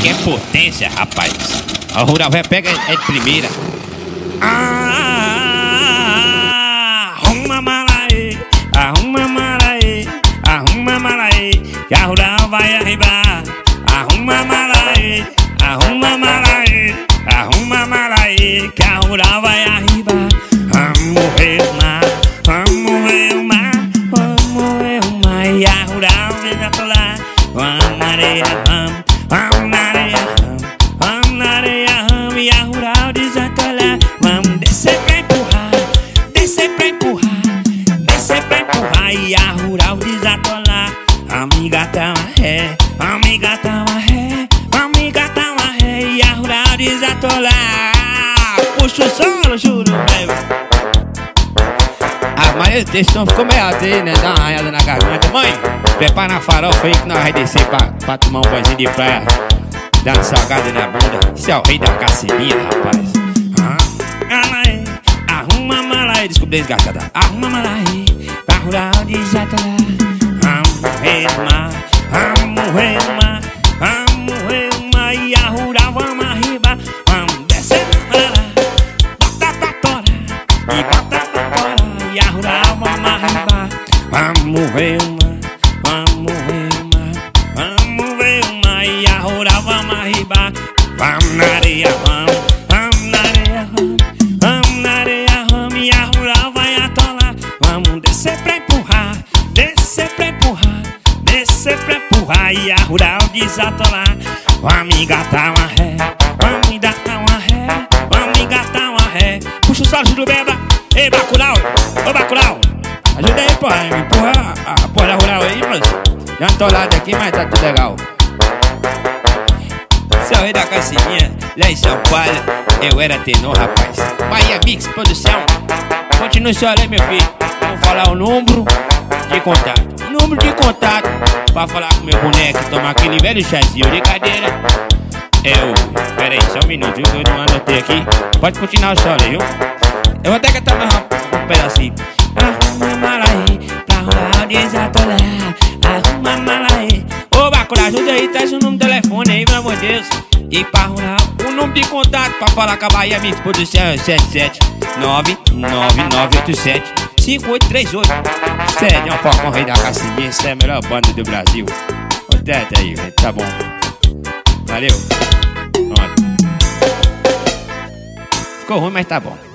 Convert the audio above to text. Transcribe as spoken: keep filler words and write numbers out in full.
aqui é potência, rapaz. A Rural vai pega é de primeira. Ah, arruma mala aí, arruma mala aí, arruma mala aí, que a Rural vai arribar. Arruma mala aí, arruma mala aí, arruma mala aí, que a Rural vai arribar. Vamos ver o mar, vamos ver o mar, vamos ver o mar, e a Rural já tô lá. Vamos na areia, vamos, vamos na areia, vamos, vamos na areia, vamos, e a Rural desatolar. Vamos descer pra empurrar, descer pra empurrar, descer pra empurrar, e a Rural desatolar. Vamos engatar uma ré, vamos engatar uma ré, vamos engatar uma ré, e a Rural desatolar. Puxa o solo, juro, velho. Ah, mas esse som ficou meio assim, né? Dá uma arranhada na garganta. Mãe, prepara a farofa aí que nós vamos descer pra, pra tomar um banhozinho de praia. Dar uma salgada na bunda. Isso é o rei da cacelinha, rapaz. Ah, mala aí, arruma mala aí. Desculpa, desgastada. Arruma mala aí, pra Rural desatolar. Vamos ver o mar, vamos ver o mar, vamos ver o mar, e a Rural vamos arribar. Vamos descer na mala, bota pra torar, e bota pra torar, e a Rural vamos arribar. Vamos ver o mar, vamos ver o mar, vamos ver o mar, e a Rural vamos arribar. Vamos na areia, vamos, vamos na areia, vamos, vamos na areia, vamos, e a Rural vai atolar. Vamos descer pra empurrar, descer pra empurrar, descer pra empurrar, e a Rural desatolar. Vamos engatar uma ré, vamos engatar uma ré, vamos engatar uma ré. Puxa o solo, Júlio Beba. Ei, Bacurau, ô Bacurau, ajuda aí, porra, me empurra a porra da Rural aí, moço. Já não tô lá daqui, mas tá tudo legal. Seu rei da cacelinha, lá em São Paulo, eu era tenor, rapaz. Bahia Mix Produção. Continue só ali, meu filho. Vou falar o número de contato. O número de contato pra falar com meu boneco, tomar aquele velho chazinho de cadeira. É o... Pera aí, só um minuto, viu? Eu não anotei aqui. Pode continuar o solo aí, viu? Eu vou até cantar mais um, um pedacinho. Arruma mala aí, pra Rural desatolar. Arruma mala aí. Ô, Bacurau, ajuda aí, traz o número do telefone aí, pelo amor de Deus. E pra Rural, o número de contato pra falar com a Bahia Mix Produção é sete sete nove nove nove oito sete cinco oito três oito. Sério, é um Falcão Rei da Cacelinha, essa é a melhor banda do Brasil. Até aí, tá bom. Valeu. Pronto. Ficou ruim, mas tá bom.